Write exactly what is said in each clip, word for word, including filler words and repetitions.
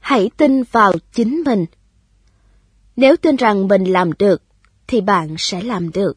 hãy tin vào chính mình. Nếu tin rằng mình làm được, thì bạn sẽ làm được.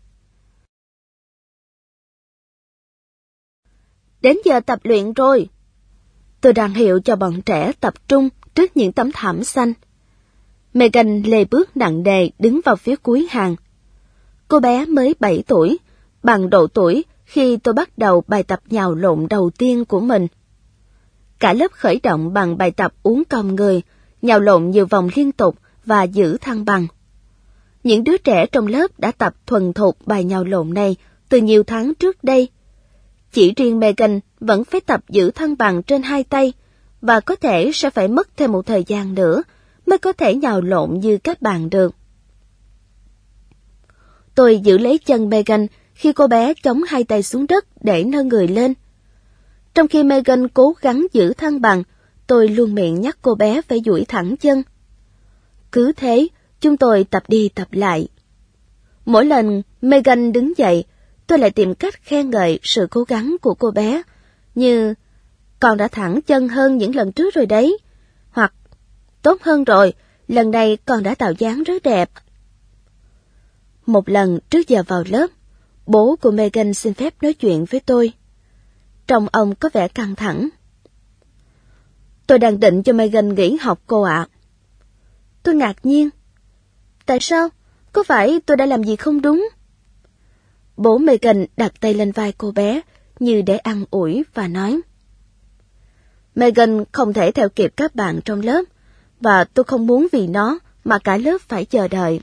Đến giờ tập luyện rồi. Tôi đang hiệu cho bọn trẻ tập trung trước những tấm thảm xanh. Megan lê bước nặng nề đứng vào phía cuối hàng. Cô bé mới bảy tuổi, bằng độ tuổi khi tôi bắt đầu bài tập nhào lộn đầu tiên của mình. Cả lớp khởi động bằng bài tập uốn cong người, nhào lộn nhiều vòng liên tục và giữ thăng bằng. Những đứa trẻ trong lớp đã tập thuần thục bài nhào lộn này từ nhiều tháng trước đây. Chỉ riêng Megan vẫn phải tập giữ thăng bằng trên hai tay, và có thể sẽ phải mất thêm một thời gian nữa mới có thể nhào lộn như các bạn được. Tôi giữ lấy chân Megan khi cô bé chống hai tay xuống đất để nâng người lên. Trong khi Megan cố gắng giữ thăng bằng, tôi luôn miệng nhắc cô bé phải duỗi thẳng chân. Cứ thế, chúng tôi tập đi tập lại. Mỗi lần Megan đứng dậy, tôi lại tìm cách khen ngợi sự cố gắng của cô bé, như con đã thẳng chân hơn những lần trước rồi đấy, hoặc tốt hơn rồi, lần này con đã tạo dáng rất đẹp. Một lần trước giờ vào lớp, bố của Megan xin phép nói chuyện với tôi. Trông ông có vẻ căng thẳng. Tôi đang định cho Megan nghỉ học cô ạ. Tôi ngạc nhiên. Tại sao? Có phải tôi đã làm gì không đúng? Bố Megan đặt tay lên vai cô bé như để an ủi và nói: Megan không thể theo kịp các bạn trong lớp, và tôi không muốn vì nó mà cả lớp phải chờ đợi.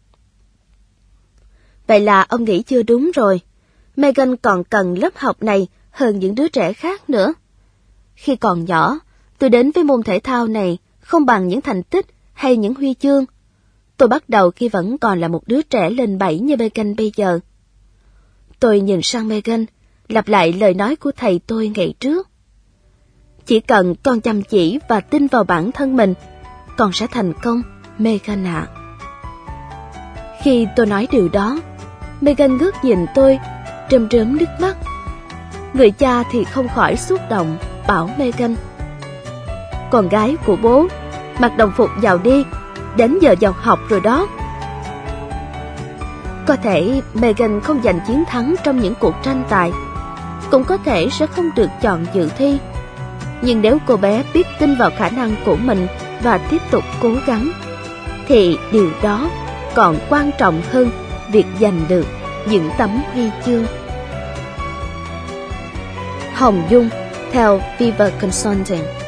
Vậy là ông nghĩ chưa đúng rồi. Megan còn cần lớp học này hơn những đứa trẻ khác nữa. Khi còn nhỏ, tôi đến với môn thể thao này không bằng những thành tích hay những huy chương. Tôi bắt đầu khi vẫn còn là một đứa trẻ lên bảy như Megan bây giờ. Tôi nhìn sang Megan, lặp lại lời nói của thầy tôi ngày trước. Chỉ cần con chăm chỉ và tin vào bản thân mình, con sẽ thành công, Megan ạ. Khi tôi nói điều đó, Megan ngước nhìn tôi, rơm rớm nước mắt. Người cha thì không khỏi xúc động, bảo Megan: Con gái của bố, mặc đồng phục vào đi, đến giờ vào học rồi đó. Có thể Megan không giành chiến thắng trong những cuộc tranh tài, cũng có thể sẽ không được chọn dự thi. Nhưng nếu cô bé biết tin vào khả năng của mình và tiếp tục cố gắng, thì điều đó còn quan trọng hơn việc giành được những tấm huy chương. Hồng Dung, theo Viva Consulting.